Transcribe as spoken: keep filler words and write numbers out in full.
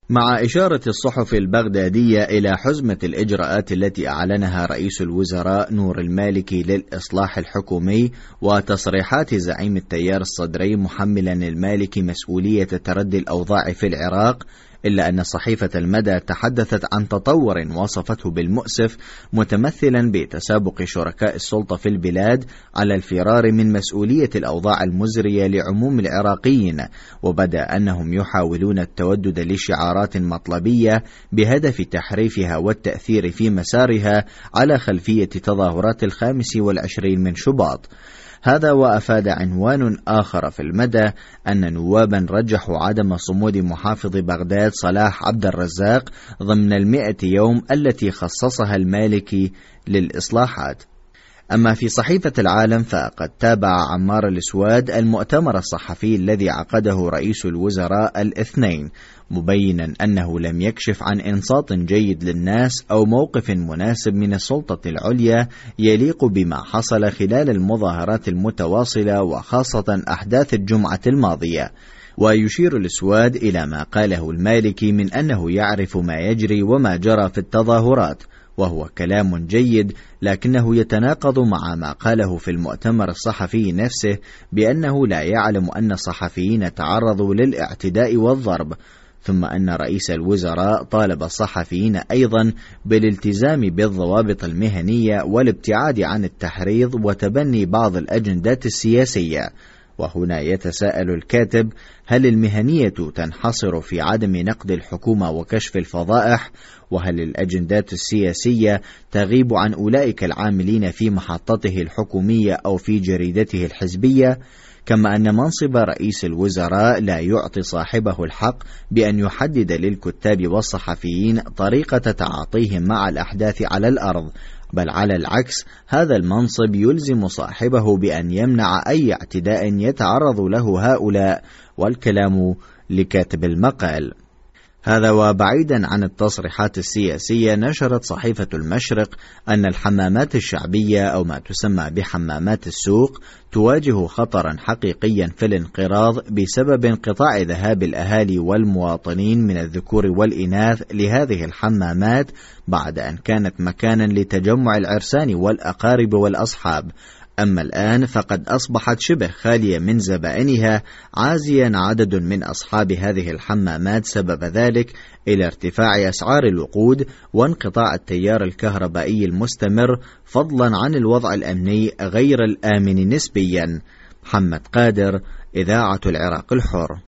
مع إشارة الصحف البغدادية إلى حزمة الإجراءات التي أعلنها رئيس الوزراء نور المالكي للإصلاح الحكومي وتصريحات زعيم التيار الصدري محملا المالكي مسؤولية تردي الأوضاع في العراق، إلا أن صحيفة المدى تحدثت عن تطور وصفته بالمؤسف، متمثلا بتسابق شركاء السلطة في البلاد على الفرار من مسؤولية الأوضاع المزرية لعموم العراقيين، وبدا أنهم يحاولون التودد لشعارات مطلبية بهدف تحريفها والتأثير في مسارها على خلفية تظاهرات الخامس والعشرين من شباط. هذا وأفاد عنوان آخر في المدى أن نوابا رجحوا عدم صمود محافظ بغداد صلاح عبد الرزاق ضمن المئة يوم التي خصصها المالكي للإصلاحات. أما في صحيفة العالم فقد تابع عمار السواد المؤتمر الصحفي الذي عقده رئيس الوزراء الاثنين، مبينا أنه لم يكشف عن إنصات جيد للناس أو موقف مناسب من السلطة العليا يليق بما حصل خلال المظاهرات المتواصلة وخاصة أحداث الجمعة الماضية. ويشير السواد إلى ما قاله المالكي من أنه يعرف ما يجري وما جرى في التظاهرات، وهو كلام جيد، لكنه يتناقض مع ما قاله في المؤتمر الصحفي نفسه بأنه لا يعلم أن الصحفيين تعرضوا للاعتداء والضرب، ثم أن رئيس الوزراء طالب الصحفيين أيضا بالالتزام بالضوابط المهنية والابتعاد عن التحريض وتبني بعض الأجندات السياسية. وهنا يتساءل الكاتب: هل المهنية تنحصر في عدم نقد الحكومة وكشف الفضائح؟ وهل الأجندات السياسية تغيب عن أولئك العاملين في محطته الحكومية أو في جريدته الحزبية؟ كما أن منصب رئيس الوزراء لا يعطي صاحبه الحق بأن يحدد للكتاب والصحفيين طريقة تعاطيهم مع الأحداث على الأرض، بل على العكس، هذا المنصب يلزم صاحبه بأن يمنع أي اعتداء يتعرض له هؤلاء، والكلام لكاتب المقال. هذا وبعيدا عن التصريحات السياسية، نشرت صحيفة المشرق أن الحمامات الشعبية أو ما تسمى بحمامات السوق تواجه خطرا حقيقيا في الانقراض بسبب انقطاع ذهاب الأهالي والمواطنين من الذكور والإناث لهذه الحمامات بعد أن كانت مكانا لتجمع العرسان والأقارب والأصحاب. أما الآن فقد أصبحت شبه خالية من زبائنها، عازيا عدد من أصحاب هذه الحمامات سبب ذلك إلى ارتفاع أسعار الوقود وانقطاع التيار الكهربائي المستمر، فضلا عن الوضع الأمني غير الآمن نسبيا. محمد قادر، إذاعة العراق الحر.